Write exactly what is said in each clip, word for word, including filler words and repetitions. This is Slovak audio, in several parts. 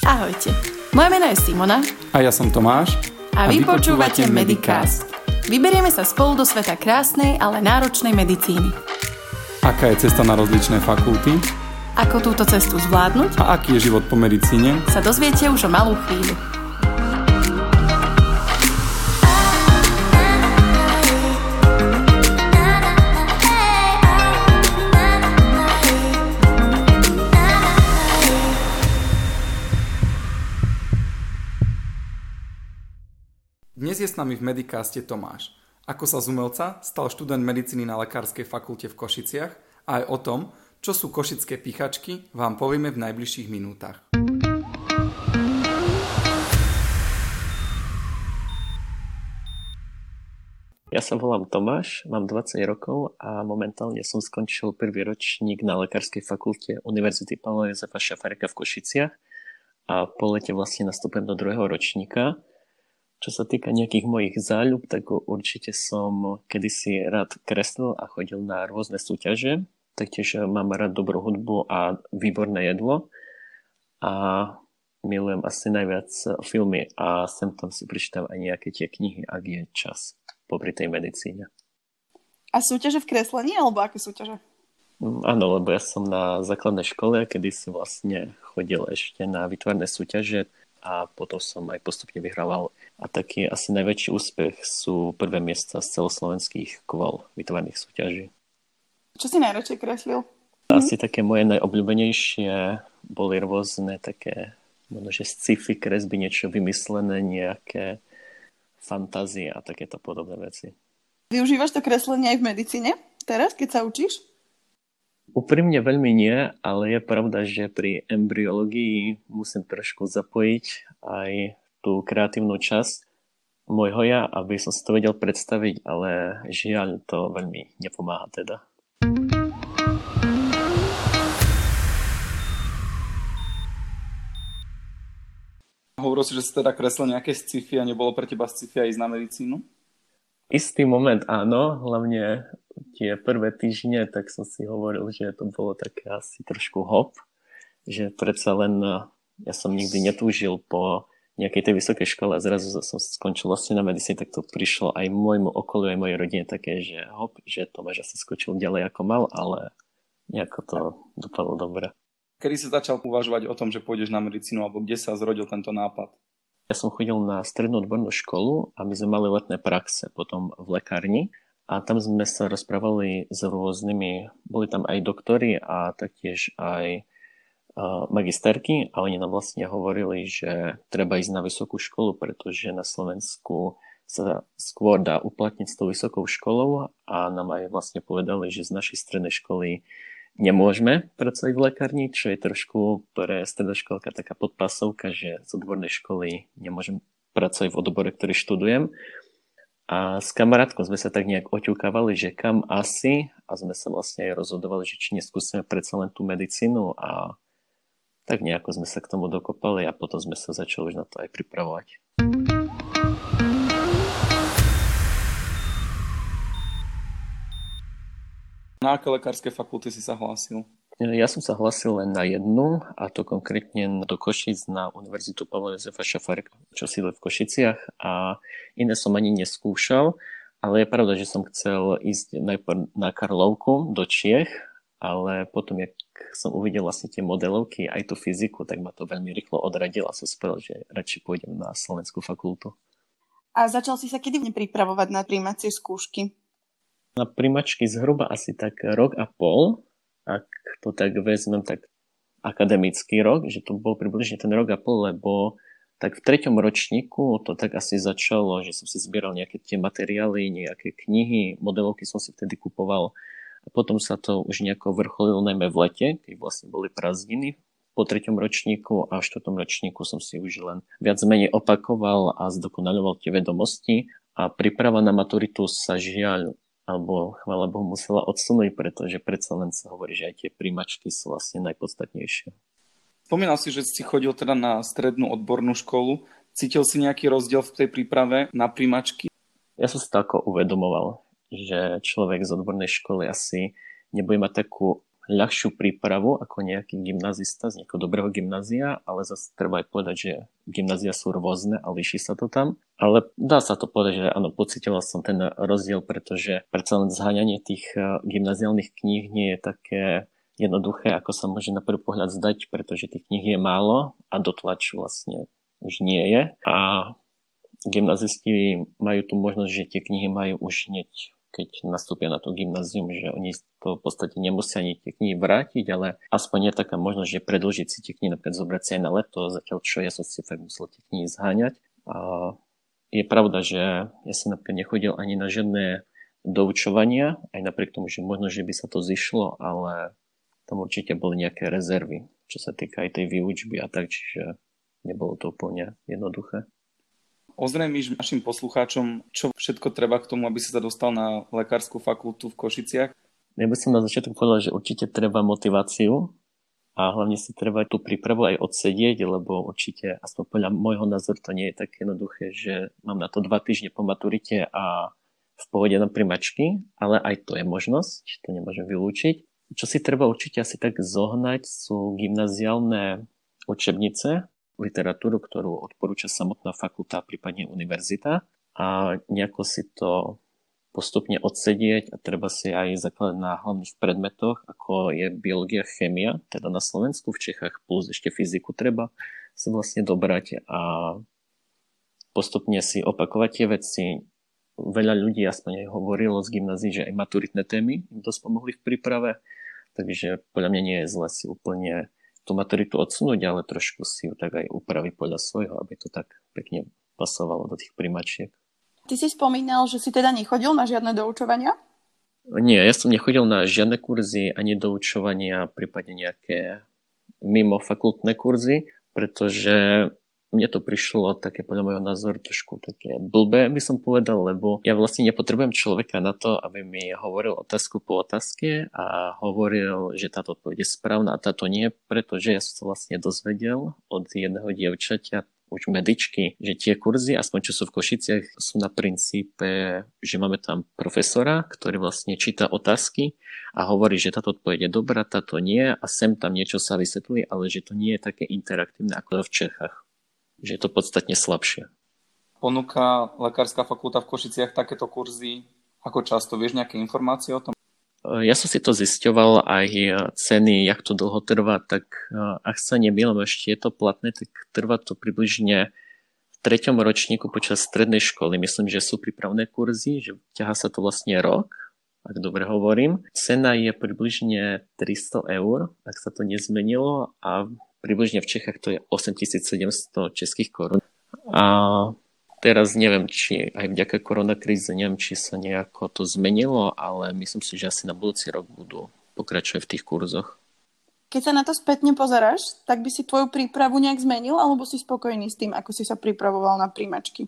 Ahojte, moje meno je Simona a ja som Tomáš a, a vy počúvate Medicast. Vyberieme sa spolu do sveta krásnej, ale náročnej medicíny. Aká je cesta na rozličné fakulty? Ako túto cestu zvládnuť? A aký je život po medicíne? Sa dozviete už o malú chvíľu. Dnes je s nami v Medicaste Tomáš. Ako sa z umelca stal študent medicíny na Lekárskej fakulte v Košiciach a aj o tom, čo sú košické pichačky, vám povieme v najbližších minútach. Ja sa volám Tomáš, mám dvadsať rokov a momentálne som skončil prvý ročník na Lekárskej fakulte Univerzity Pána Jozefa Šafárika v Košiciach a po lete vlastne nastupujem do druhého ročníka. Čo sa týka nejakých mojich záľub, tak určite som kedysi rád kreslil a chodil na rôzne súťaže. Taktiež mám rád dobrú hudbu a výborné jedlo. A milujem asi najviac filmy a sem tam si prečítam aj nejaké tie knihy, ak je čas popri tej medicíne. A súťaže v kreslení, alebo aké súťaže? Áno, lebo ja som na základnej škole, kedy si vlastne chodil ešte na výtvarné súťaže a potom som aj postupne vyhrával. A taký asi najväčší úspech sú prvé miesta z celoslovenských kvôl výtvarných súťaží. Čo si najradšej kreslil? Asi také moje najobľúbenejšie boli rôzne také, možno že sci-fi kresby, niečo vymyslené, nejaké fantázie a takéto podobné veci. Využívaš to kreslenie aj v medicíne teraz, keď sa učíš? Úprimne veľmi nie, ale je pravda, že pri embryológii musím trošku zapojiť aj tú kreatívnu časť môjho ja, aby som si to vedel predstaviť, ale žiaľ to veľmi nepomáha teda. Hovoril si, že si teda kreslil nejaké sci-fi a nebolo pre teba sci-fi aj ísť na medicínu? Istý moment áno, hlavne tie prvé týždne, tak som si hovoril, že to bolo také asi trošku hop, že predsa len ja som nikdy netúžil po nejakej tej vysokej škole a zrazu som skončil vlastne na medicíne, tak to prišlo aj môjmu okoliu, aj mojej rodine také, že hop, že Tomáš asi skočil ďalej ako mal, ale nejako to dopadlo dobre. Kedy si začal uvažovať o tom, že pôjdeš na medicínu, alebo kde sa zrodil tento nápad? Ja som chodil na strednú odbornú školu a my sme mali letné praxe potom v lekárni a tam sme sa rozprávali s rôznymi, boli tam aj doktori a taktiež aj uh, magisterky a oni nám vlastne hovorili, že treba ísť na vysokú školu, pretože na Slovensku sa skôr dá uplatniť s tou vysokou školou a nám aj vlastne povedali, že z našej strednej školy nemôžeme pracovať v lekárni, čo je trošku pre stredoškolka taká podpasovka, že z odbornej školy nemôžem pracovať v odbore, ktorý študujem. A s kamarátkou sme sa tak nejak oťukávali, že kam asi, a sme sa vlastne aj rozhodovali, že či neskúsime predsa len tú medicínu a tak nejako sme sa k tomu dokopali a potom sme sa začali už na to aj pripravovať. Na aké lekárske fakulty si sa hlásil? Ja som sa hlásil len na jednu, a to konkrétne do Košíc na Univerzitu Pána Jozefa Šafárika, čo sídli v Košiciach, a iné som ani neskúšal, ale je pravda, že som chcel ísť najprv na Karlovku do Čiech, ale potom, jak som uvidel vlastne tie modelovky, aj tú fyziku, tak ma to veľmi rýchlo odradilo a som spravil, že radšej pôjdem na Slovenskú fakultu. A začal si sa kedy pripravovať na prijímacie skúšky? Na prijímačky zhruba asi tak rok a pol, ak to tak vezmem, tak akademický rok, že to bol približne ten rok a pol, lebo tak v treťom ročníku to tak asi začalo, že som si zbieral nejaké tie materiály, nejaké knihy, modelovky som si vtedy kupoval a potom sa to už nejako vrcholilo najmä v lete, keď vlastne boli prázdniny. Po treťom ročníku a štvrtom ročníku som si už len viac menej opakoval a zdokonaľoval tie vedomosti a príprava na maturitu sa žiaľ alebo chvála Bohu musela odsunúť, pretože predsa len sa hovorí, že aj tie príjmačky sú vlastne najpodstatnejšie. Spomínal si, že si chodil teda na strednú odbornú školu. Cítil si nejaký rozdiel v tej príprave na príjmačky? Ja som si to ako uvedomoval, že človek z odbornej školy asi nebude mať takú ľahšiu prípravu ako nejaký gymnazista z nejakého dobrého gymnázia, ale zase treba aj povedať, že gymnázia sú rôzne a líši sa to tam. Ale dá sa to povedať, že áno, pocitoval som ten rozdiel, pretože predsa len zháňanie tých gymnaziálnych kníh nie je také jednoduché, ako sa môže na prvý pohľad zdať, pretože tých kníh je málo a dotlač vlastne už nie je. A gymnazisti majú tu možnosť, že tie knihy majú už hneď, keď nastúpia na to gymnázium, že oni to v podstate nemusia ani tie knihy vrátiť, ale aspoň je taká možnosť, že predĺžiť si tie knihy, napríklad zobrať si aj na leto, zatiaľ čo ja som si fakt musel tie knihy zháňať. A je pravda, že ja som napríklad nechodil ani na žiadne doučovania, aj napriek tomu, že možno, že by sa to zišlo, ale tam určite boli nejaké rezervy, čo sa týka aj tej výučby a tak, čiže nebolo to úplne jednoduché. Ozrejmiš našim poslucháčom, čo všetko treba k tomu, aby si sa dostal na lekárskú fakultu v Košiciach? Ja by som na začiatku povedal, že určite treba motiváciu a hlavne si treba tú prípravu aj odsedieť, lebo určite, aspoň podľa môjho názoru, to nie je tak jednoduché, že mám na to dva týždne po maturite a v pohode na primačky, ale aj to je možnosť, to nemôžem vylúčiť. Čo si treba určite asi tak zohnať, sú gymnaziálne učebnice, literatúru, ktorú odporúča samotná fakulta, prípadne univerzita a nejako si to postupne odsedieť a treba si aj zakladať na hlavných predmetoch, ako je biológia, chémia, teda na Slovensku, v Čechách, plus ešte fyziku treba si vlastne dobrať a postupne si opakovať tie veci. Veľa ľudí aspoň aj hovorilo z gymnázií, že aj maturitné témy im dosť pomohli v príprave, takže podľa mňa nie je zle si úplne tú maturitu odsunúť, ale trošku si ju tak aj upraviť podľa svojho, aby to tak pekne pasovalo do tých primačiek. Ty si spomínal, že si teda nechodil na žiadne doučovania? Nie, ja som nechodil na žiadne kurzy, ani doučovania, prípadne nejaké mimo fakultné kurzy, pretože mne to prišlo také podľa môjho názoru trošku také blbé, by som povedal, lebo ja vlastne nepotrebujem človeka na to, aby mi hovoril otázku po otázke a hovoril, že táto odpoveď je správna a táto nie, pretože ja som sa vlastne dozvedel od jedného dievčaťa, už medičky, že tie kurzy, aspoň čo sú v Košiciach, sú na princípe, že máme tam profesora, ktorý vlastne číta otázky a hovorí, že táto odpoveď je dobrá, táto nie a sem tam niečo sa vysvetlí, ale že to nie je také interaktívne ako v Čechách. Že je to podstatne slabšie. Ponúka lekárska fakulta v Košiciach takéto kurzy? Ako často? Vieš nejaké informácie o tom? Ja som si to zisťoval, aj ceny, jak to dlho trvá, tak ak sa nemýlim, ešte je to platné, tak trvá to približne v treťom ročníku počas strednej školy. Myslím, že sú prípravné kurzy, že ťahá sa to vlastne rok, ak dobre hovorím. Cena je približne tristo eur, ak sa to nezmenilo a približne v Čechách to je osemtisícsedemsto českých korún. A teraz neviem, či aj vďaka koronakríze, neviem, či sa nejako to zmenilo, ale myslím si, že asi na budúci rok budú pokračovať v tých kurzoch. Keď sa na to spätne pozeráš, tak by si tvoju prípravu nejak zmenil, alebo si spokojný s tým, ako si sa pripravoval na príjmačky?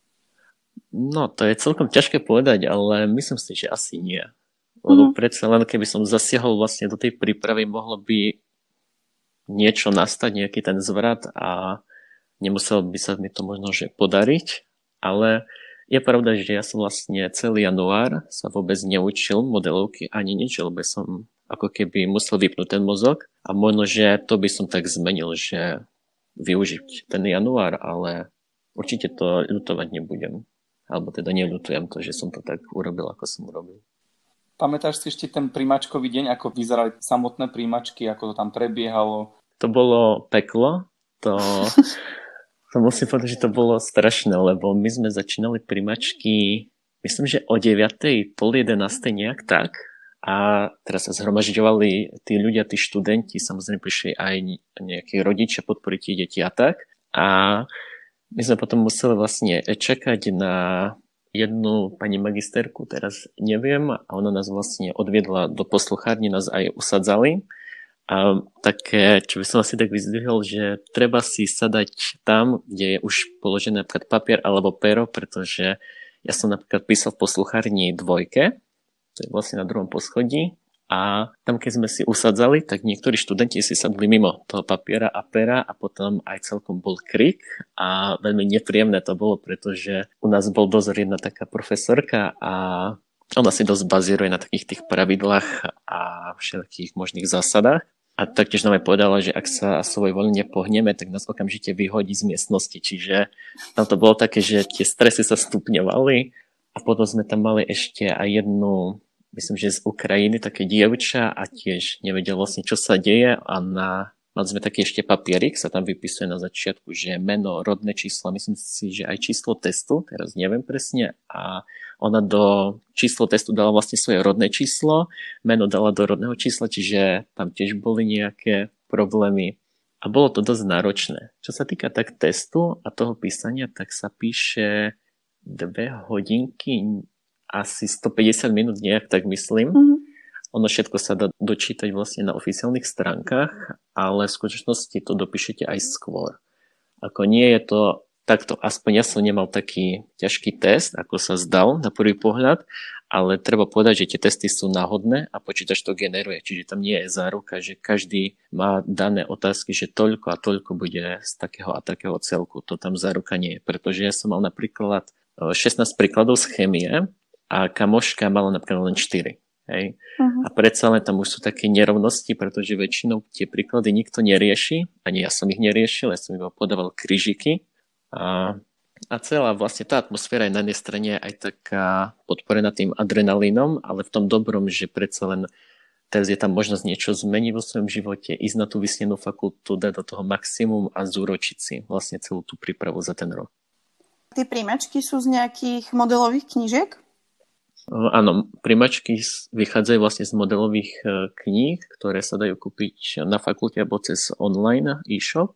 No, to je celkom ťažké povedať, ale myslím si, že asi nie. Lebo mm. predsa len, keby som zasiahol vlastne do tej prípravy, mohlo by niečo nastať, nejaký ten zvrat a nemuselo by sa mi to možno že podariť, ale je pravda, že ja som vlastne celý január sa vôbec neučil modelovky ani nič, lebo som ako keby musel vypnúť ten mozog a možno, že to by som tak zmenil, že využiť ten január, ale určite to ľutovať nebudem. Alebo teda neľutujem to, že som to tak urobil, ako som urobil. Pamätáš si ešte ten príjmačkový deň, ako vyzerali samotné príjmačky, ako to tam prebiehalo? To bolo peklo, to, to musím povedať, že to bolo strašné, lebo my sme začínali príjmačky, myslím, že o deviatej, pol jedenástej nejak tak a teraz sa zhromažďovali tí ľudia, tí študenti, samozrejme prišli aj nejakí rodičia podporiť tie deti a tak a my sme potom museli vlastne čakať na jednu pani magisterku, teraz neviem, a ona nás vlastne odviedla do posluchárne, nás aj usadzali. A také, čo by som asi tak vyzdvihol, že treba si sadať tam, kde je už položené napríklad papier alebo pero, pretože ja som napríklad písal v posluchárni dvojke, to je vlastne na druhom poschodí, a tam keď sme si usadzali, tak niektorí študenti si sadli mimo toho papiera a pera a potom aj celkom bol krik a veľmi nepríjemné to bolo, pretože u nás bol dozor jedna taká profesorka a Ona si dosť bazíruje na takých tých pravidlách a všetkých možných zásadách. A taktiež nám aj povedala, že ak sa svojvoľne pohneme, tak nás okamžite vyhodí z miestnosti. Čiže tam to bolo také, že tie stresy sa stupňovali a potom sme tam mali ešte aj jednu, myslím, že z Ukrajiny, také dievča a tiež nevedela vlastne, čo sa deje a na, mali sme taký ešte papierik, sa tam vypisuje na začiatku, že meno, rodné číslo, myslím si, že aj číslo testu, teraz neviem presne, a ona do číslo testu dala vlastne svoje rodné číslo, meno dala do rodného čísla, čiže tam tiež boli nejaké problémy. A bolo to dosť náročné. Čo sa týka tak testu a toho písania, tak sa píše dve hodinky, asi stopäťdesiat minút nejak, tak myslím. Mm-hmm. Ono všetko sa dá dočítať vlastne na oficiálnych stránkach, ale v skutočnosti to dopíšete aj skôr. Ako nie je to takto, aspoň ja som nemal taký ťažký test, ako sa zdal na prvý pohľad, ale treba povedať, že tie testy sú náhodné a počítač to generuje, čiže tam nie je záruka, že každý má dané otázky, že toľko a toľko bude z takého a takého celku. To tam záruka nie je, pretože ja som mal napríklad šestnásť príkladov z chémie a kamoška mala napríklad len štyri. Hej. Uh-huh. A predsa len tam už sú také nerovnosti, pretože väčšinou tie príklady nikto nerieši, ani ja som ich neriešil, ja som iba podával krížiky. A, a celá vlastne tá atmosféra je na jednej strane aj taká podporená tým adrenalínom, ale v tom dobrom, že predsa len teraz je tam možnosť niečo zmeniť vo svojom živote, ísť na tú vysnenú fakultu, dať do toho maximum a zúročiť si vlastne celú tú prípravu za ten rok. Tie príjmačky sú z nejakých modelových knížiek? Áno, príjmačky vychádzajú vlastne z modelových kníh, ktoré sa dajú kúpiť na fakulte alebo cez online e-shop,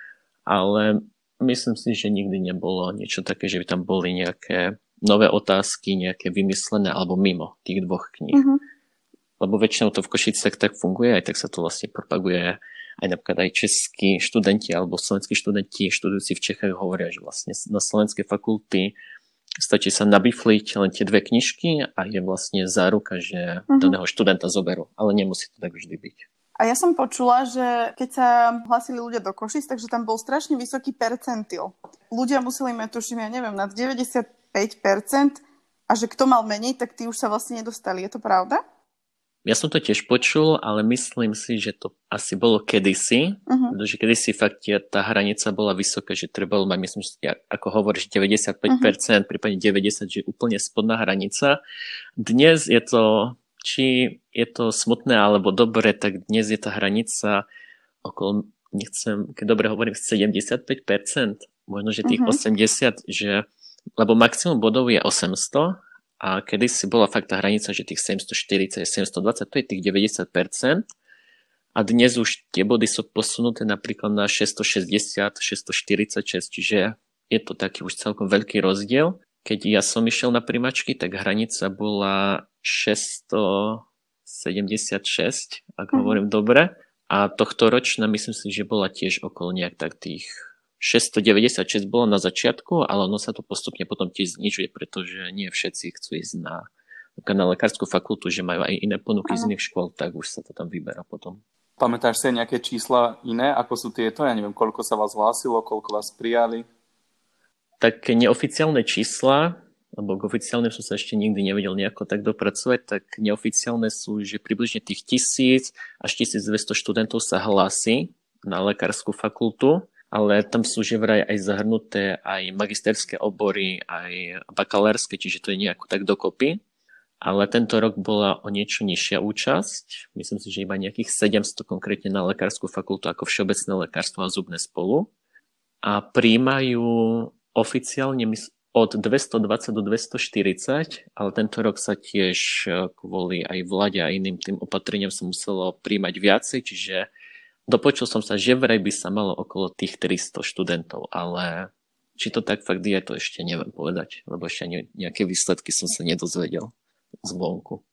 ale myslím si, že nikdy nebolo niečo také, že by tam boli nejaké nové otázky, nejaké vymyslené alebo mimo tých dvoch kníh. Uh-huh. Lebo väčšinou to v Košicách tak funguje, aj tak sa to vlastne propaguje. Aj napríklad aj českí študenti alebo slovenskí študenti študujúci v Čechách hovoria, že vlastne na slovenskej fakulty stačí sa nabifliť len tie dve knižky a je vlastne záruka, že uh-huh. daného študenta zoberú. Ale nemusí to tak vždy byť. A ja som počula, že keď sa hlasili ľudia do Košic, takže tam bol strašne vysoký percentil. Ľudia museli mať, tuším, ja neviem, nad deväťdesiatpäť percent a že kto mal menej, tak tí už sa vlastne nedostali. Je to pravda? Ja som to tiež počul, ale myslím si, že to asi bolo kedysi, uh-huh. pretože kedysi fakt tá hranica bola vysoká, že trebalo mať, myslím, že ako hovoríš, deväťdesiatpäť percent, uh-huh. prípadne deväťdesiat percent, že je úplne spodná hranica. Dnes je to... Či je to smutné alebo dobre, tak dnes je tá hranica okolo, nechcem, keď dobre hovorím, sedemdesiatpäť percent, možno, že tých uh-huh. osemdesiat percent, že, lebo maximum bodov je osemsto a kedysi bola fakt tá hranica, že tých sedemstoštyridsať, sedemstodvadsať, to je tých deväťdesiat percent a dnes už tie body sú posunuté napríklad na šesťstošesťdesiat, šesťstoštyridsaťšesť, čiže je to taký už celkom veľký rozdiel. Keď ja som išiel na primačky, tak hranica bola šesťstosedemdesiatšesť, ak mm. hovorím dobre. A tohto ročná myslím si, že bola tiež okolo nejak tak tých šesťstodeväťdesiatšesť bolo na začiatku, ale ono sa to postupne potom tiež znižuje, pretože nie všetci chcú ísť na, na lekárskú fakultu, že majú aj iné ponuky z iných škôl, tak už sa to tam vyberá potom. Pamätáš si nejaké čísla iné, ako sú tieto? Ja neviem, koľko sa vás hlásilo, koľko vás prijali? Tak neoficiálne čísla, lebo k oficiálnym som sa ešte nikdy nevedel nejako tak dopracovať, tak neoficiálne sú, že približne tých tisíc až tisícdvesto študentov sa hlási na lekárskú fakultu, ale tam sú že vraj aj zahrnuté aj magisterské obory, aj bakalárske, čiže to je nejako tak dokopy. Ale tento rok bola o niečo nižšia účasť, myslím si, že iba nejakých sedemsto konkrétne na lekárskú fakultu ako všeobecné lekárstvo a zubné spolu. A prijímajú oficiálne od dvestodvadsať do dvestoštyridsať, ale tento rok sa tiež kvôli aj vláde a iným tým opatreniam sa muselo príjmať viacej, čiže dopočul som sa, že vraj by sa malo okolo tých tristo študentov, ale či to tak fakt je, to ešte neviem povedať, lebo ešte nejaké výsledky som sa nedozvedel zvonku.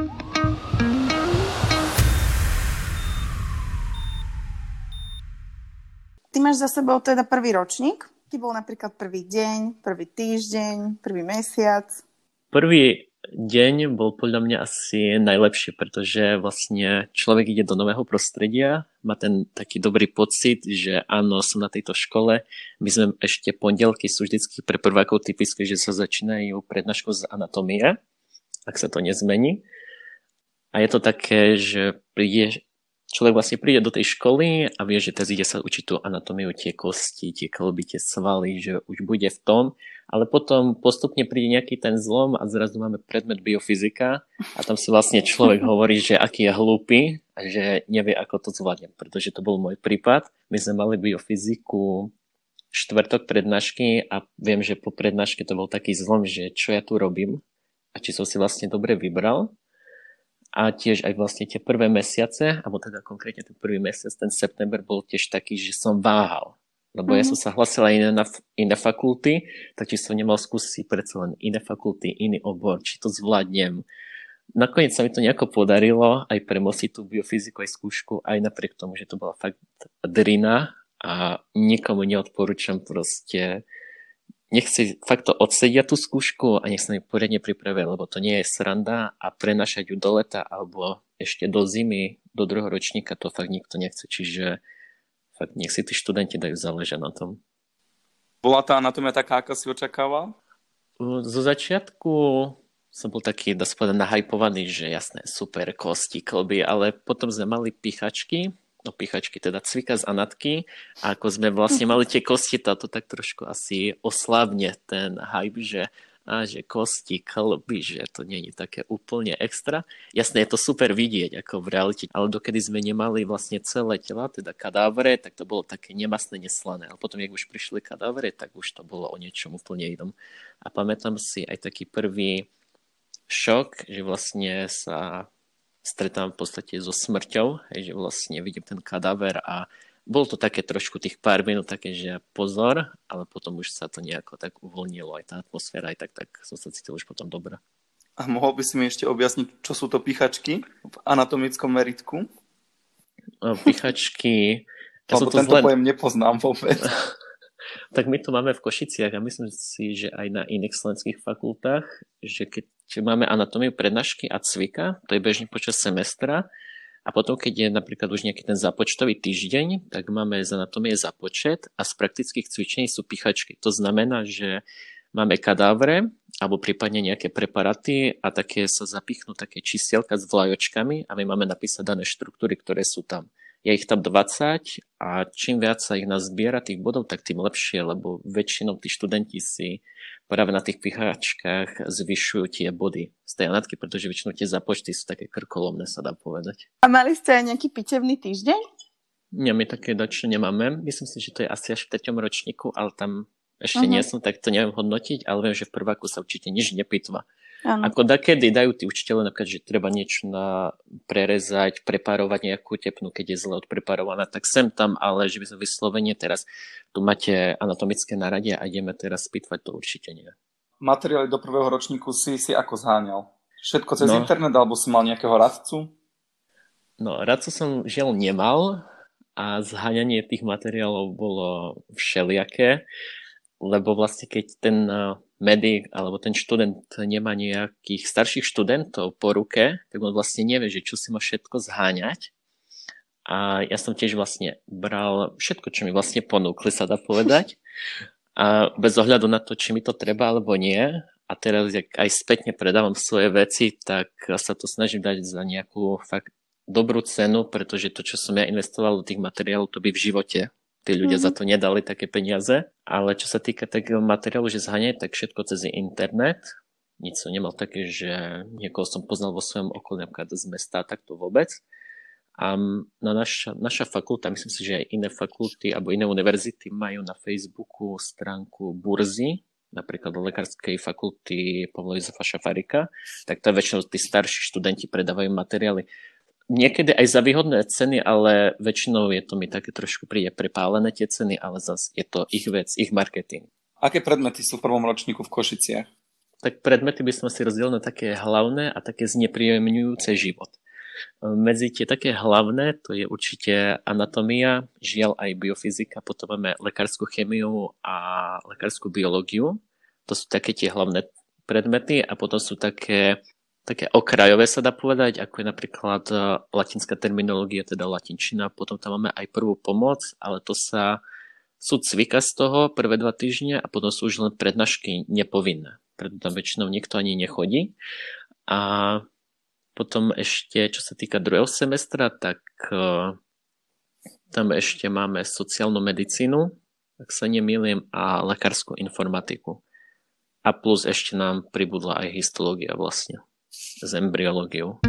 Ty máš za sebou teda prvý ročník? Ty bol napríklad prvý deň, prvý týždeň, prvý mesiac? Prvý deň bol podľa mňa asi najlepší, pretože vlastne človek ide do nového prostredia, má ten taký dobrý pocit, že áno, som na tejto škole. My sme ešte pondelky sú vždycky pre prvákov typické, že sa začínajú prednáškou z anatómie. ak sa to nezmení. A je to také, že príde, človek vlastne príde do tej školy a vie, že teraz ide sa učiť tú anatómiu, tie kosti, tie kĺby, tie svaly, že už bude v tom, ale potom postupne príde nejaký ten zlom a zrazu máme predmet biofyzika a tam si vlastne človek hovorí, že aký je hlúpy a že nevie, ako to zvládne, pretože to bol môj prípad. My sme mali biofyziku štvrtok prednášky a viem, že po prednáške to bol taký zlom, že čo ja tu robím a či som si vlastne dobre vybral. A tiež aj vlastne tie prvé mesiace, alebo teda konkrétne ten prvý mesiac, ten september bol tiež taký, že som váhal. Lebo mm-hmm. ja som sa hlasila iné na iné fakulty, tak či som nemal skúsiť predsa len iné fakulty, iný obor, či to zvládnem. Nakoniec sa mi to nejako podarilo aj premostiť tú biofyziku aj skúšku, aj napriek tomu, že to bola fakt drina a nikomu neodporúčam proste. Nech si fakt to odsedia tú skúšku a nech sa mi poriadne pripravia, lebo to nie je sranda a prenašať ju do leta alebo ešte do zimy, do druhého ročníka, to fakt nikto nechce. Čiže fakt nech si tí študenti dajú záležať na tom. Bola tá anatómia taká, ako si očakával? Zo začiatku som bol taký, dá sa povedať, nahypovaný, že jasné, super, kosti, klby, ale potom sme mali pichačky, no pichačky, teda cvika z anatky a ako sme vlastne mali tie kosti, táto tak trošku asi oslabne ten hype, že, a, že kosti, klby, že to nie je také úplne extra. Jasné, je to super vidieť ako v realite, ale dokedy sme nemali vlastne celé tela, teda kadávre, tak to bolo také nemastné, neslané. Ale potom, jak už prišli kadávre, tak už to bolo o niečom úplne inom. A pamätám si aj taký prvý šok, že vlastne sa stretám v podstate so smrťou, že vlastne vidím ten kadáver a bolo to také trošku tých pár minút také, že pozor, ale potom už sa to nejako tak uvoľnilo, aj tá atmosféra, aj tak, tak som sa cítil už potom dobre. A mohol by si mi ešte objasniť, čo sú to pichačky v anatomickom meritku? O, pichačky... Ja Lebo tento zlen... pojem nepoznám vôbec. Tak my to máme v Košiciach a myslím si, že aj na iných slovenských fakultách, že keď máme anatómiu prednášky a cvika, to je bežne počas semestra a potom, keď je napríklad už nejaký ten započtový týždeň, tak máme z anatómie započet a z praktických cvičení sú pichačky. To znamená, že máme kadávre alebo prípadne nejaké preparáty a také sa zapichnú také čísielka s vlajočkami a my máme napísať dané štruktúry, ktoré sú tam. Je ich tam dvadsať a čím viac sa ich nazbiera tých bodov, tak tým lepšie, lebo väčšinou tí študenti si práve na tých pichačkách zvyšujú tie body z tej anatky, pretože väčšinou tie započty sú také krkolomné, sa dá povedať. A mali ste aj nejaký pitevný týždeň? Nie, my také dačo nemáme. Myslím si, že to je asi až v treťom ročníku, ale tam ešte uh-huh. nie som, tak to neviem hodnotiť, ale viem, že v prváku sa určite nič nepýtva. Ano. Ako dakedy dajú tí učiteľe napríklad, že treba niečo na prerezať, preparovať nejakú tepnu, keď je zle odpreparovaná, tak sem tam, ale že by sme vyslovene teraz tu máte anatomické naradie a ideme teraz spýtvať, to určite nie. Materiály do prvého ročníku si si ako zháňal? Všetko cez no, internet, alebo si mal nejakého radcu? No, radcu som žiaľ nemal a zháňanie tých materiálov bolo všelijaké, lebo vlastne keď ten medic alebo ten študent nemá nejakých starších študentov po ruke, tak on vlastne nevie, že čo si má všetko zháňať. A ja som tiež vlastne bral všetko, čo mi vlastne ponúkli, sa dá povedať. A bez ohľadu na to, či mi to treba alebo nie. A teraz, jak aj spätne predávam svoje veci, tak sa to snažím dať za nejakú fakt dobrú cenu, pretože to, čo som ja investoval do tých materiálov, to by v živote tí ľudia mm-hmm. za to nedali také peniaze. Ale čo sa týka takého materiálu, že zháňaj, tak všetko cez internet. Nic som nemal také, že niekoho som poznal vo svojom okolí, napríklad z mesta, tak to vôbec. A na naša, naša fakulta, myslím si, že aj iné fakulty alebo iné univerzity majú na Facebooku stránku burzy, napríklad do lekárskej fakulty Pavla Jozefa Šafárika, tak to väčšinou tí starší študenti predávajú materiály. Niekedy aj za výhodné ceny, ale väčšinou je to mi také trošku príde prepálené tie ceny, ale zase je to ich vec, ich marketing. Aké predmety sú v prvom ročníku v Košiciach? Tak predmety by som si rozdielil na také hlavné a také znepríjemňujúce život. Medzi tie také hlavné, to je určite anatómia, žiaľ aj biofyzika, potom máme lekárskú chemiu a lekárskú biológiu. To sú také tie hlavné predmety a potom sú také také okrajové, sa dá povedať, ako je napríklad latinská terminológia, teda latinčina. Potom tam máme aj prvú pomoc, ale to sa sú cvika z toho prvé dva týždne a potom sú už len prednášky nepovinné. Preto tam väčšinou nikto ani nechodí. A potom ešte, čo sa týka druhého semestra, tak uh, tam ešte máme sociálnu medicínu, ak sa nemýlim, a lekárskú informatiku. A plus ešte nám pribudla aj histológia vlastne s embryológiou.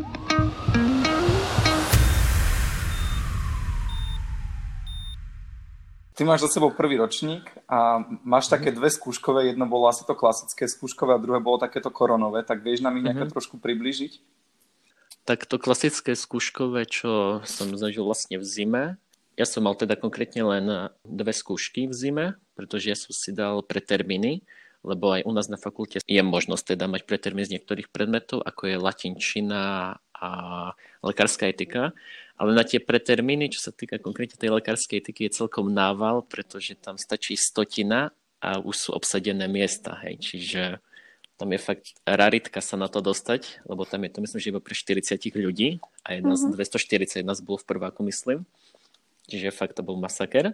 Ty máš za sebou prvý ročník a máš také dve skúškové, jedno bolo asi to klasické skúškové a druhé bolo takéto koronové, tak vieš nám ich nejako mm-hmm. trošku priblížiť? Tak to klasické skúškové, čo som zažil vlastne v zime, ja som mal teda konkrétne len dve skúšky v zime, pretože ja som si dal pretermíny, lebo aj u nás na fakulte je možnosť teda mať pretermín z niektorých predmetov, ako je latinčina a lekárska etika. Ale na tie pretermíny, čo sa týka konkrétne tej lekárskej etiky, je celkom nával, pretože tam stačí stotina a už sú obsadené miesta. Hej. Čiže tam je fakt raritka sa na to dostať, lebo tam je to myslím, že iba pre štyridsať ľudí a je nás mm-hmm. dvestoštyridsať, nás bolo v prváku, myslím. Čiže fakt to bol masaker.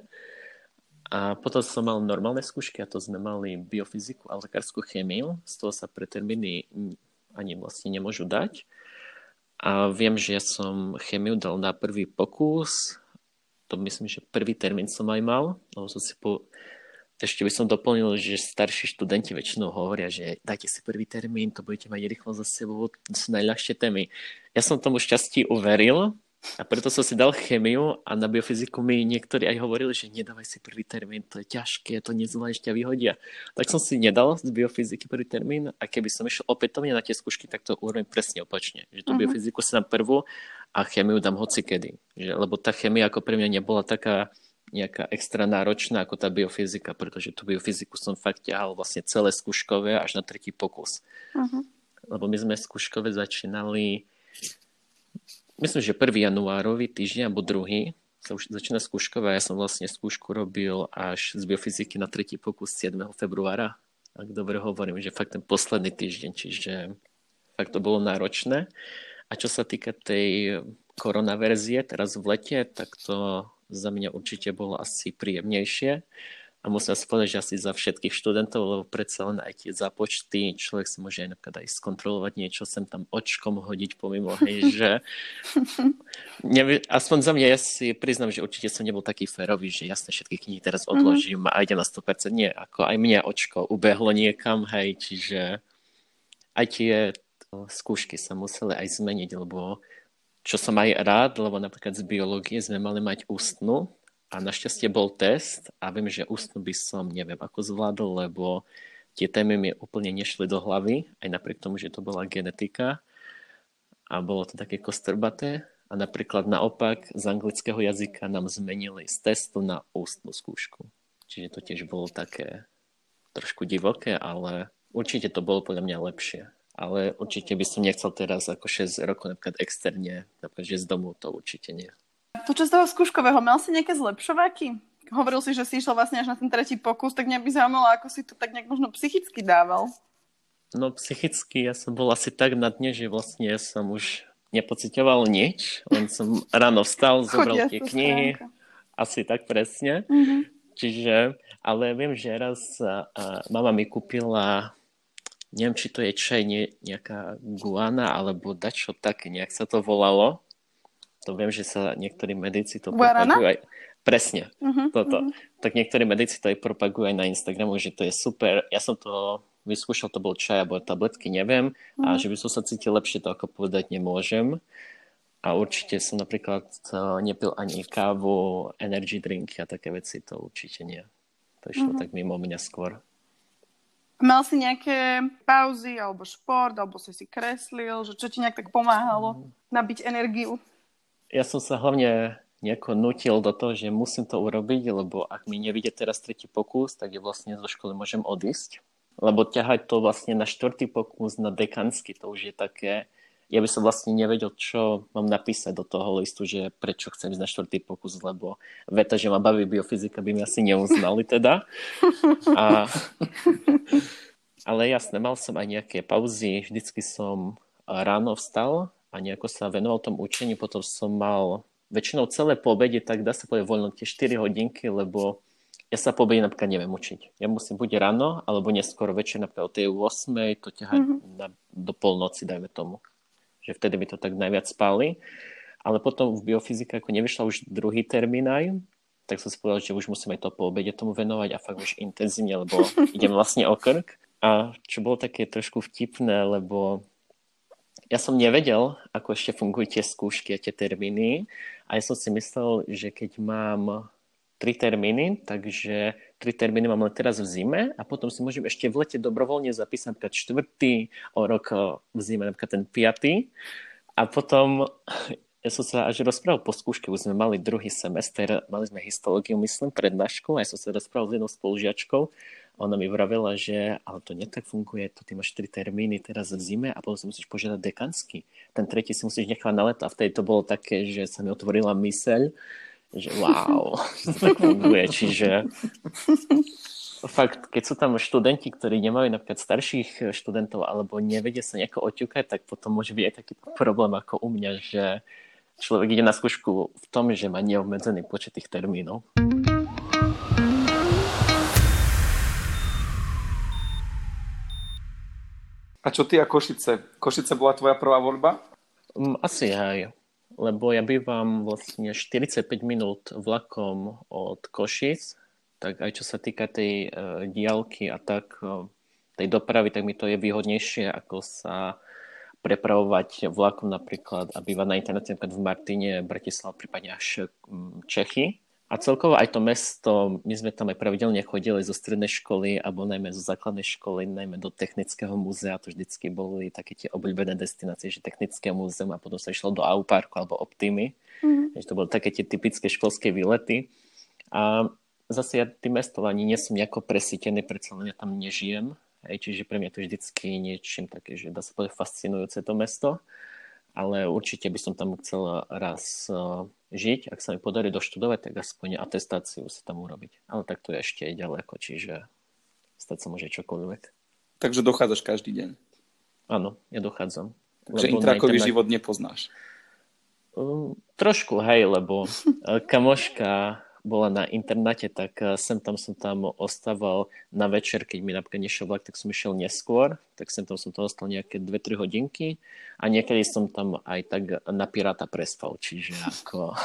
A potom som mal normálne skúšky a to sme mali biofyziku a lekárskú chémiu. Z toho sa pretermíny ani vlastne nemôžu dať. A viem, že ja som chémiu dal na prvý pokus. To myslím, že prvý termín som aj mal. Lebo som si po... Ešte by som doplnil, že starší študenti väčšinou hovoria, že dajte si prvý termín, to budete mať rýchlo za sebou, to sú najľahšie témy. Ja som tomu šťastí uveril a preto som si dal chémiu a na biofyziku mi niektorí aj hovorili, že nedávaj si prvý termín, to je ťažké, to nezvládneš, ťa vyhodia. Tak som si nedal z biofyziky prvý termín a keby som išiel opätovne na tie skúšky, tak to urobím presne opačne. Že tú uh-huh. biofyziku si dám prvú a chémiu dám hocikedy. Že, lebo tá chémia ako pre mňa nebola taká nejaká extra náročná ako tá biofyzika, pretože tú biofyziku som fakt ťahal vlastne celé skúškové až na tretí pokus. Uh-huh. Lebo my sme skúškové začínali, myslím, že prvý januárový týždeň, alebo druhý, sa už začína skúškové. Ja som vlastne skúšku robil až z biofyziky na tretí pokus siedmeho februára. Ak dobre hovorím, že fakt ten posledný týždeň, čiže fakt to bolo náročné. A čo sa týka tej koronaverzie teraz v lete, tak to za mňa určite bolo asi príjemnejšie. A musím si povedať, že asi za všetkých študentov, lebo predsa len aj tie zápočty, človek si môže aj napríklad aj skontrolovať niečo, sem tam očkom hodiť pomimo, hej, že nevie, aspoň za mňa ja si priznám, že určite som nebol taký férový, že jasne všetky knihy teraz odložím mm-hmm. a idem na sto percent. Nie, ako aj mňa očko ubehlo niekam, hej, čiže aj tie skúšky sa museli aj zmeniť, lebo čo som aj rád, lebo napríklad z biológie sme mali mať ústnu a našťastie bol test a viem, že ústnu by som neviem ako zvládol, lebo tie témy mi úplne nešli do hlavy, aj napriek tomu, že to bola genetika a bolo to také kostrbaté a napríklad naopak z anglického jazyka nám zmenili z testu na ústnu skúšku. Čiže to tiež bolo také trošku divoké, ale určite to bolo podľa mňa lepšie. Ale určite by som nechcel teraz ako šesť rokov napríklad externe, napríklad, že z domu to určite nie. Počas toho skúškového mal si nejaké zlepšováky? Hovoril si, že si išiel vlastne až na ten tretí pokus, tak mňa by zaujímalo, ako si to tak nejak možno psychicky dával. No psychicky ja som bol asi tak na dne, že vlastne ja som už nepociťoval nič, len som ráno vstal, zobral tie knihy, stránka. Asi tak presne. Mm-hmm. Čiže, ale viem, že raz a, a mama mi kúpila, neviem, či to je čaj, nie, nejaká guana, alebo dačo také, nejak sa to volalo. To viem, že sa niektorí medici to Guarana? propagujú aj... Presne, uh-huh, toto. Uh-huh. Tak niektorí medici to aj propagujú aj na Instagramu, že to je super. Ja som to vyskúšal, to bol čaj alebo tabletky, neviem. Uh-huh. A že by som sa cítil lepšie, to ako povedať nemôžem. A určite som napríklad nepil ani kávu, energy drinky a také veci, to určite nie. To išlo uh-huh. tak mimo mňa skôr. Mal si nejaké pauzy, alebo šport, alebo si si kreslil, že čo ti nejak tak pomáhalo nabiť energiu? Ja som sa hlavne nejako nutil do toho, že musím to urobiť, lebo ak mi nevíde teraz tretí pokus, tak je vlastne zo školy môžem odísť. Lebo ťahať to vlastne na štvrtý pokus, na dekansky, to už je také... Ja by som vlastne nevedel, čo mám napísať do toho listu, že prečo chcem ísť na štvrtý pokus, lebo veta, že ma baví biofyzika, by mi asi neuznali teda. A... Ale jasne, mal som aj nejaké pauzy, vždycky som ráno vstal a nejako sa venoval tomu učeniu, potom som mal väčšinou celé po obede, tak dá sa povedať voľno tie štyri hodinky, lebo ja sa po obede napríklad neviem učiť. Ja musím buď ráno, alebo neskôr večer, napríklad o tej ôsmej to ťahať mm-hmm. na, do polnoci, dajme tomu. Že vtedy by to tak najviac spáli. Ale potom v biofyzike, ako nevyšla už druhý termín aj, tak som si povedal, že už musím aj to po obede tomu venovať a fakt už intenzívne, lebo idem vlastne o krk. A čo bolo také trošku vtipné, lebo ja som nevedel, ako ešte fungujú tie skúšky a tie termíny. A ja som si myslel, že keď mám tri termíny, takže tri termíny mám len teraz v zime a potom si môžem ešte v lete dobrovoľne zapísať napríklad štvrtý, o rok v zime napríklad ten piatý. A potom ja som sa až rozprával po skúške, už sme mali druhý semester, mali sme histológiu, myslím, prednášku a ja som sa rozprával s jednou spolužiačkou. Ona mi vravela, že ale to netak funguje, to ty máš tri termíny teraz v zime a potom si musíš požiadať dekansky. Ten tretí si musíš nechať na leto a vtedy to bolo také, že sa mi otvorila myseľ, že wow, to tak funguje. Čiže fakt, keď sú tam študenti, ktorí nemajú napríklad starších študentov alebo nevedia sa nejako oťukať, tak potom môže byť aj taký problém ako u mňa, že človek ide na skúšku v tom, že má neobmedzený počet tých termínov. A čo ty a Košice? Košice bola tvoja prvá voľba? Asi aj. Lebo ja bývam vlastne štyridsaťpäť minút vlakom od Košíc, tak aj čo sa týka tej uh, diaľky a tak uh, tej dopravy, tak mi to je výhodnejšie, ako sa prepravovať vlakom napríklad a bývať na internete napríklad v Martine, Bratislava, prípadne až um, Čechy. A celkovo aj to mesto, my sme tam aj pravidelne chodili zo strednej školy alebo najmä zo základnej školy, najmä do technického múzea. To vždycky boli také tie obľúbené destinácie, že technické múzeum a potom sa išlo do Auparku alebo Optimy. Mm. Takže to boli také tie typické školské výlety. A zase ja tým mestom ani nie som nejako presítený, predsa len ja tam nežijem. Hej, čiže pre mňa to je vždycky niečím také, že dá sa povedať fascinujúce to mesto. Ale určite by som tam chcel raz uh, žiť. Ak sa mi podarí doštudovať, tak aspoň atestáciu sa tam urobiť. Ale tak to je ešte ďaleko, čiže stať sa môže čokoľvek. Takže dochádzaš každý deň? Áno, ja dochádzam. Takže intrakový internet... život nepoznáš? Um, trošku, hej, lebo kamoška bola na internáte, tak sem tam som tam ostával na večer, keď mi napríklad nešiel vlak, tak som išiel neskôr, tak sem tam som to ostal nejaké dve tri hodinky a niekedy som tam aj tak na piráta prespal, čiže ako...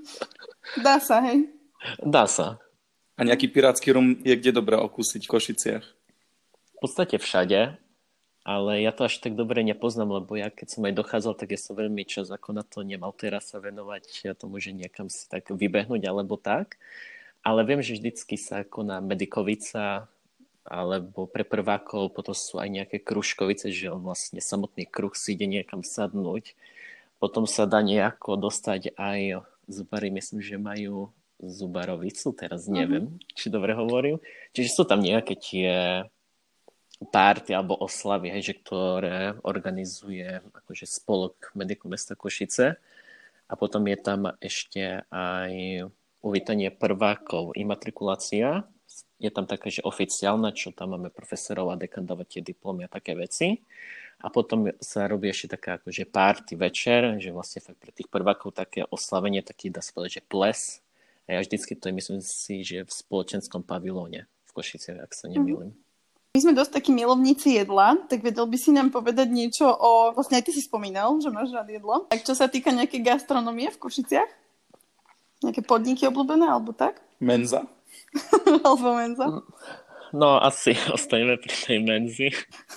Dá sa, hej? Dá sa. A nejaký pirátsky rum je kde dobré okúsiť v Košiciach? V podstate všade, ale ja to až tak dobre nepoznám, lebo ja keď som aj dochádzal, tak ja som veľmi čas ako na to nemal teraz sa venovať ja tomu, že niekam si tak vybehnúť alebo tak. Ale viem, že vždycky sa koná Medikovica alebo pre prvákov, potom sú aj nejaké kružkovice, že vlastne samotný kruh si ide niekam sadnúť. Potom sa dá nejako dostať aj zubári, myslím, že majú Zubarovicu, teraz neviem, mm-hmm. či dobre hovorím. Čiže sú tam nejaké tie párty alebo oslavy, hej, že ktoré organizuje akože spolok Medikov mesta Košice. A potom je tam ešte aj uvítanie prvákov, imatrikulácia. Je tam taká, že oficiálna, čo tam máme profesorov a dekan dávať tie diplomy a také veci. A potom sa robí ešte taká akože party večer, že vlastne fakt pre tých prvákov také oslavenie, taký dá sa povedať, že ples. A ja vždycky to je, myslím si, že v spoločenskom pavilóne v Košiciach, ak sa nemýlim. Mm-hmm. My sme dosť takí milovníci jedla, tak vedel by si nám povedať niečo o... Vlastne aj ty si spomínal, že máš rád jedlo. Tak čo sa týka nejakej gastronomie v Košiciach? Nejaké podniky obľúbené, alebo tak? Menza. Alebo menza? No, asi ostaneme pri tej menzi.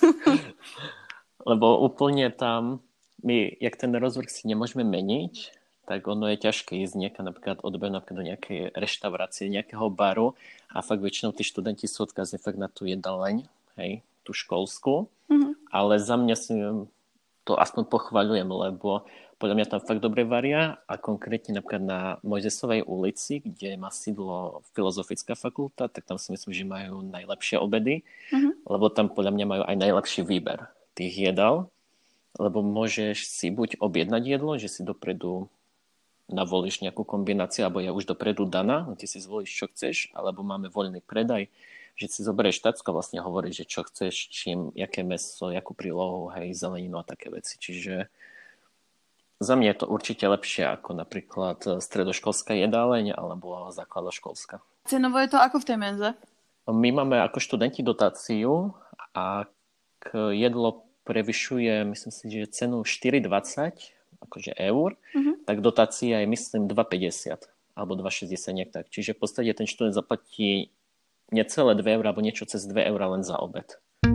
Lebo úplne tam, my, jak ten rozvrh si nemôžeme meniť, tak ono je ťažké ísť niekam napríklad odbehnúť napríklad do nejakej reštaurácie, nejakého baru a fakt väčšinou tí študenti sú odkazní fakt na tú jedaleň, hej, tú školskú. Mm-hmm. Ale za mňa si to aspoň pochvaľujem, lebo podľa mňa tam fakt dobre varia a konkrétne napríklad na Mojzesovej ulici, kde má sídlo Filozofická fakulta, tak tam si myslím, že majú najlepšie obedy, mm-hmm. lebo tam podľa mňa majú aj najlepší výber tých jedál, lebo môžeš si buď objednať jedlo, že si dopredu navolíš nejakú kombináciu, alebo je už dopredu daná, ty si zvolíš, čo chceš, alebo máme voľný predaj, že si zoberieš tacko a vlastne hovoríš, že čo chceš, čím, jaké mäso, jakú prílohu, hej, zeleninu a také veci. Čiže Za mňa je to určite lepšie ako napríklad stredoškolská jedáleň alebo základoškolská. Cenovo je to ako v tej menze? My máme ako študenti dotáciu a ak jedlo prevyšuje, myslím si, že cenu štyri dvadsať akože eur, uh-huh. tak dotácia je myslím dva päťdesiat alebo dva šesťdesiat nejak tak. Čiže v podstate ten študent zaplatí necelé dve eurá alebo niečo cez dve eurá len za obed.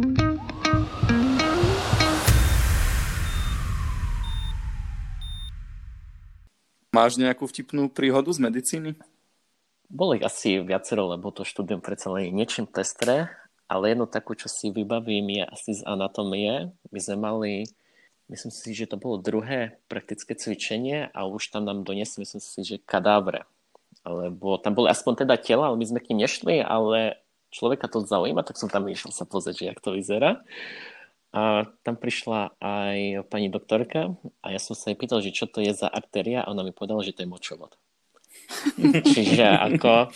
Máš nejakú vtipnú príhodu z medicíny? Bolo ich asi viacero, lebo to štúdium predsa len je niečím pestré, ale jednu takú, čo si vybavím, je asi z anatómie. My sme mali, myslím si, že to bolo druhé praktické cvičenie a už tam nám doniesli, myslím si, že kadávre. Lebo tam boli aspoň teda tela, ale my sme k nim nešli, ale človeka to zaujíma, tak som tam išiel sa pozrieť, že jak to vyzerá. A tam prišla aj pani doktorka a ja som sa jej pýtal, že čo to je za artéria a ona mi povedala, že to je močovod. Čiže ako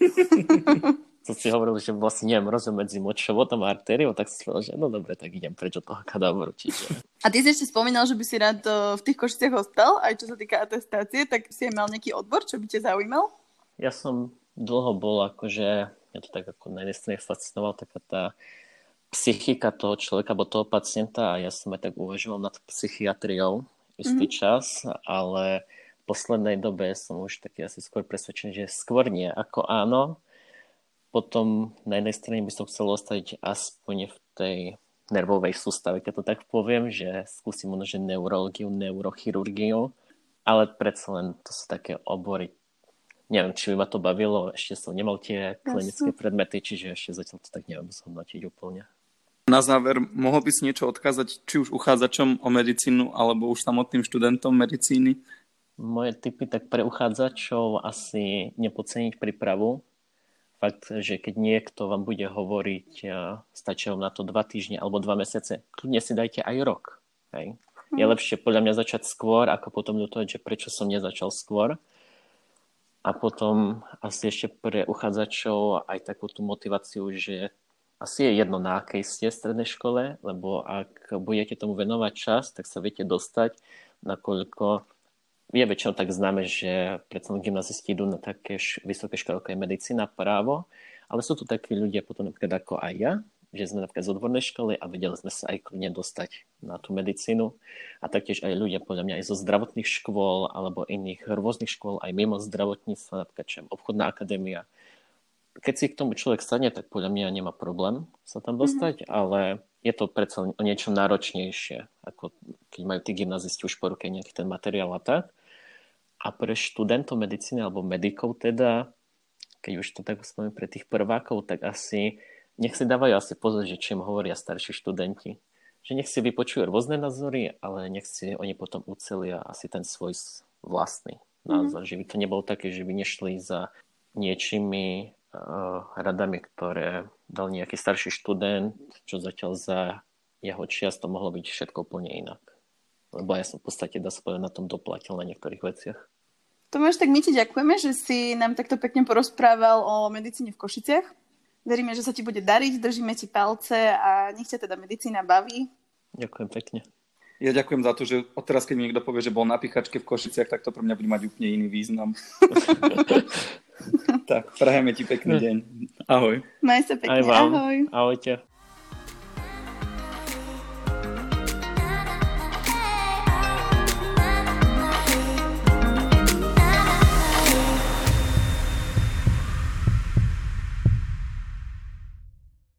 som si hovoril, že vlastne neviem rozum medzi močovodom a artériou, tak som si povedal, že no dobre, tak idem preč od toho kadávru. Čiže... A ty si ešte spomínal, že by si rád v tých Košiciach ostal, aj čo sa týka atestácie, tak si aj mal nejaký odbor, čo by ťa zaujímal? Ja som dlho bol akože, ja to tak ako na jednej strane fascinoval, taká tá psychika toho človeka, alebo toho pacienta a ja som aj tak uvažoval nad psychiatriou istý mm-hmm. čas, ale v poslednej dobe som už taký asi skôr presvedčený, že skôr nie ako áno. Potom na jednej strane by som chcel ostať aspoň v tej nervovej sústave, keď to tak poviem, že skúsim možno, že neurológiu, neurochirurgiu, ale predsa len to sú také obory. Neviem, či by ma to bavilo, ešte som nemal tie klinické predmety, čiže ešte zatiaľ to tak neviem zhodnotiť úplne. Na záver, mohol by si niečo odkázať, či už uchádzačom o medicínu, alebo už samotným študentom medicíny? Moje tipy tak pre uchádzačov asi nepodceniť prípravu. Fakt, že keď niekto vám bude hovoriť, stačí vám na to dva týždne alebo dva mesiace, kľudne si dajte aj rok. Hej. Je lepšie podľa mňa začať skôr, ako potom ľutovať, že prečo som nezačal skôr. A potom asi ešte pre uchádzačov aj takú tú motiváciu, že asi je jedno, na akej ste strednej škole, lebo ak budete tomu venovať čas, tak sa viete dostať, nakoľko je väčšinou tak známe, že predsa gymnazisti idú na také vysoké školy, ako je medicína, právo, ale sú tu takí ľudia potom napríklad ako aj ja, že sme napríklad z odbornej školy a vedeli sme sa aj kľudne dostať na tú medicínu. A taktiež aj ľudia podľa mňa aj zo zdravotných škôl alebo iných rôznych škôl, aj mimo zdravotníctva, napríklad čo obchodná akadémia. Keď si k tomu človek sadne, tak podľa mňa nemá problém sa tam dostať, mm-hmm. ale je to predsa o niečo náročnejšie, ako keď majú tí gymnazisti už po ruke nejaký ten materiál a tak. A pre študentov medicíny alebo medikov teda, keď už to tak spomínam pre tých prvákov, tak asi nech si dávajú asi pozor, že čím hovoria starší študenti. Že nech si vypočujú rôzne názory, ale nech si oni potom ucelia asi ten svoj vlastný názor. Mm-hmm. Že by to nebolo také, že by nešli za niečimi radami, ktoré dal nejaký starší študent, čo zatiaľ za jeho čias to mohlo byť všetko úplne inak. Lebo ja som v podstate, dá sa povedať, na tom doplatil na niektorých veciach. Tomáš, tak my ti ďakujeme, že si nám takto pekne porozprával o medicíne v Košiciach. Veríme, že sa ti bude dariť, držíme ti palce a nech ťa teda medicína baví. Ďakujem pekne. Ja ďakujem za to, že odteraz, keď mi niekto povie, že bol na pichačke v Košiciach, tak to pre mňa bude mať úplne iný význam. Tak, prajeme ti pekný deň. Ahoj. Maj sa pekne, aj vám. Ahoj. Ahojte.